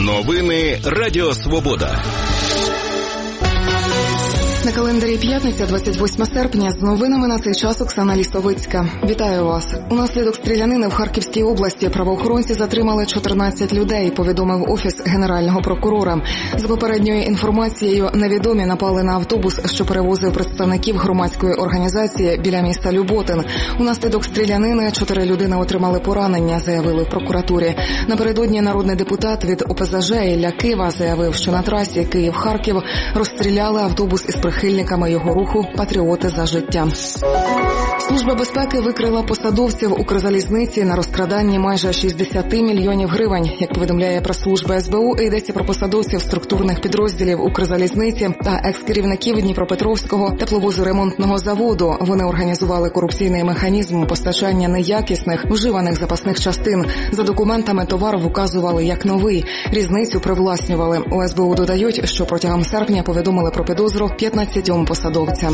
Новини Радіо Свобода. На календарі п'ятниця, 28 серпня, з новинами на цей час Оксана Лісовицька. Вітаю вас. Унаслідок стрілянини в Харківській області правоохоронці затримали 14 людей, повідомив Офіс Генерального прокурора. За попередньою інформацією, невідомі напали на автобус, що перевозив представників громадської організації біля міста Люботин. Унаслідок стрілянини 4 людини отримали поранення, заявили в прокуратурі. Напередодні народний депутат від ОПЗЖ Ілля Кива заявив, що на трасі Київ-Харків розстріляли автобус із прихильниками його руху «Патріоти за життя». Служба безпеки викрила посадовців Укрзалізниці на розкраданні майже 60 мільйонів гривень. Як повідомляє прес-служба СБУ, йдеться про посадовців структурних підрозділів Укрзалізниці та екс-керівників Дніпропетровського тепловозоремонтного заводу. Вони організували корупційний механізм постачання неякісних, вживаних запасних частин. За документами товар вказували як новий. Різницю привласнювали. У СБУ додають, що протягом серпня повідомили про підозру 15 посадовцям.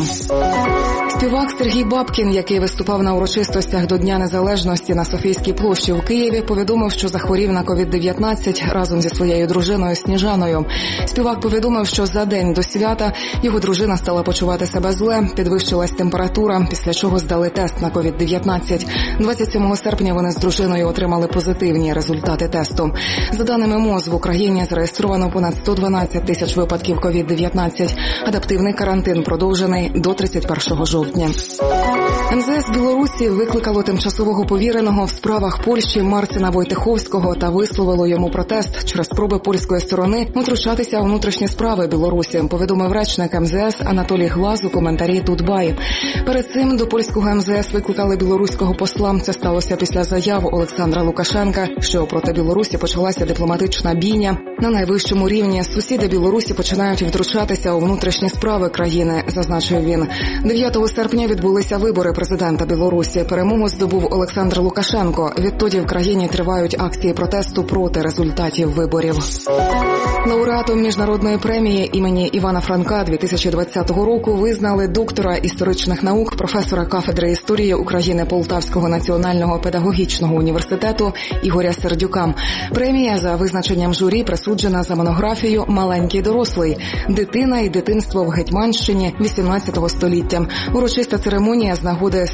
Співак Сергій Бабкін, який виступав на урочистостях до Дня Незалежності на Софійській площі в Києві, повідомив, що захворів на COVID-19 разом зі своєю дружиною Сніжаною. Співак повідомив, що за день до свята його дружина стала почувати себе зле, підвищилась температура, після чого здали тест на COVID-19. 27 серпня вони з дружиною отримали позитивні результати тесту. За даними МОЗ, в Україні зареєстровано понад 112 тисяч випадків COVID-19. Адаптивний карантин продовжений до 31 жовтня. МЗС Білорусі викликало тимчасового повіреного в справах Польщі Марцина Войтиховського та висловило йому протест через спроби польської сторони втручатися у внутрішні справи Білорусі, повідомив речник МЗС Анатолій Глаз у коментарі «Дудбай». Перед цим до польського МЗС викликали білоруського посла. Це сталося після заяв Олександра Лукашенка, що проти Білорусі почалася дипломатична бійня. На найвищому рівні сусіди Білорусі починають втручатися у внутрішні справи країни, зазначив він. 9 серпня відбулися вибори президента Білорусі. Перемогу здобув Олександр Лукашенко. Відтоді в країні тривають акції протесту проти результатів виборів. Лауреатом міжнародної премії імені Івана Франка 2020 року визнали доктора історичних наук, професора кафедри історії України Полтавського національного педагогічного університету Ігоря Сердюка. Премія за визначенням журі присуджена за монографію «Маленький дорослий. Дитина і дитинство в Гетьманщині 18 століття». Урочиста церемонія з нагоди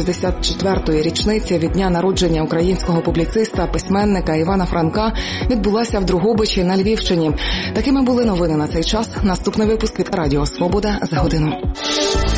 164-ї річниці від дня народження українського публіциста, письменника Івана Франка відбулася в Дрогобичі на Львівщині. Такими були новини на цей час. Наступний випуск від Радіо Свобода за годину.